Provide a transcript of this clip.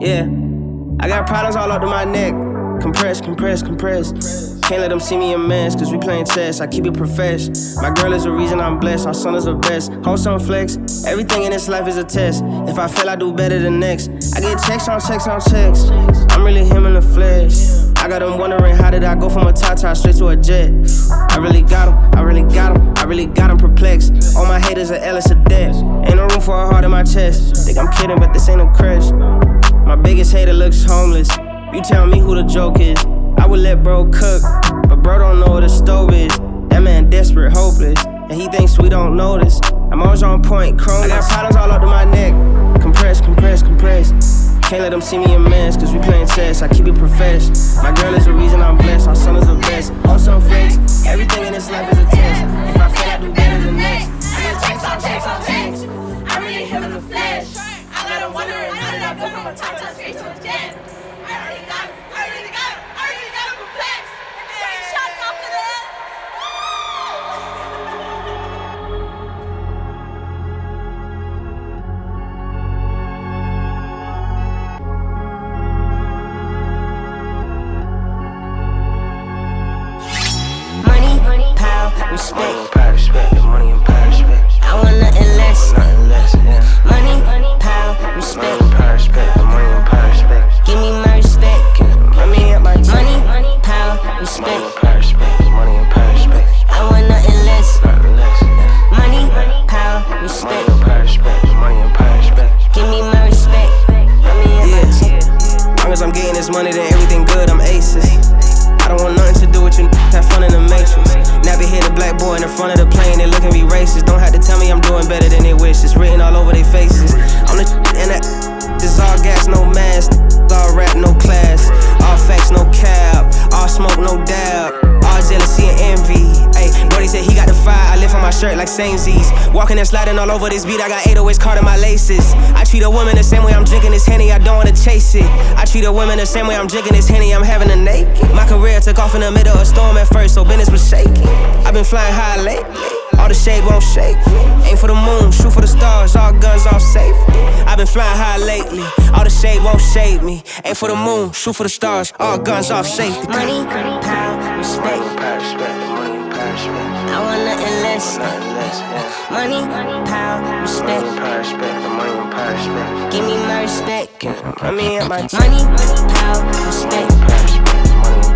Yeah, I got problems all up to my neck. Compress, compress, compress. Can't let them see me in mess, cause we playing chess. I keep it profesh. My girl is the reason I'm blessed. Our son is the best. Wholesome flex. Everything in this life is a test. If I fail, I do better than next. I get checks on checks on checks. I'm really him in the flesh. I got them wondering how did I go from a Tata straight to a jet. I really got him, I really got him, I really got him perplexed. All my haters are Ellis of death. Ain't no room for a heart in my chest. Think I'm kidding, but this ain't a crash. My biggest hater looks homeless. You tell me who the joke is. I would let bro cook, but bro don't know what a stove is. That man desperate, hopeless, and he thinks we don't notice. I'm always on point, chrome. I got problems all up to my neck. Compress, compress, compress. Can't let them see me in mess, cause we playing chess. I keep it profesh. My girl is the reason I'm blessed. Our son is the best. Also flex. Everything in this life is a test. If I fail, I do better than next. I get checks on checks on checks. I really him in the flesh. I got him wondering how did I go from a top straight to a jet. I already got him perplexed. 3 shots off to the head. Money, power, respect. Money and power, respect. I want nothing less. Money, power, respect. Money and power, respect. Give me my respect. Money at my Money, power, respect. Money and power, respect. I want nothing less. Money, power, respect. Money and power, respect. Give me my respect. Long as I'm getting this money, then everything good, I'm aces. I don't want nothing to do with you, have fun in the matrix. Nappy headed black boy in the front of the plane, they looking me racist. Don't have to tell me I'm doing better than they wish. It's written all over their faces. I'm the and that is all gas, no mask. All rap, no class. All facts, no cap. All smoke, no dab. All jealousy and envy. Ayy, Brody said he got the fire. I lift on my shirt like samesies. Walking and sliding all over this beat. I got 808s caught in my laces. I treat a woman the same way I'm drinking this Henny. I don't wanna chase it. I treat a woman the same way I'm drinking this Henny. I'm having a naked. My career took off in the middle of a storm at first, so business was shaking. I've been flying high lately. All the shade won't shake me. Aim for the moon, shoot for the stars. All guns, all safe. I've been flying high lately. All the shade won't shade me. Aim for the moon, shoot for the stars. All guns, all safety. Money, power, respect. I want nothing less. Money, power, respect. Give me my respect. Money at my Money, power, respect.